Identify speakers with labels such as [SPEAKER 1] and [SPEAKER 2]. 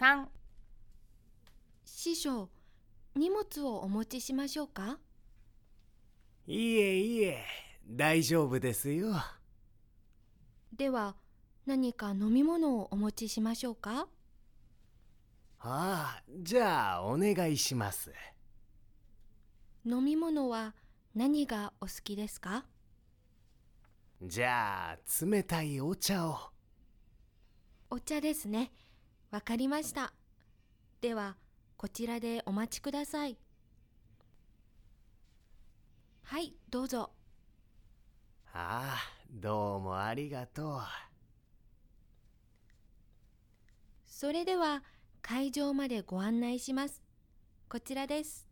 [SPEAKER 1] 3。
[SPEAKER 2] 師匠、荷物をお持ちしましょうか？
[SPEAKER 3] いえいえ、大丈夫ですよ。
[SPEAKER 2] では、何か飲み物をお持ちしましょうか？
[SPEAKER 3] じゃあお願いします。
[SPEAKER 2] 飲み物は何がお好きですか？
[SPEAKER 3] じゃあ冷たいお茶を。
[SPEAKER 2] お茶ですね。わかりました。では、こちらでお待ちください。はい、どうぞ。
[SPEAKER 3] どうもありがとう。
[SPEAKER 2] それでは、会場までご案内します。こちらです。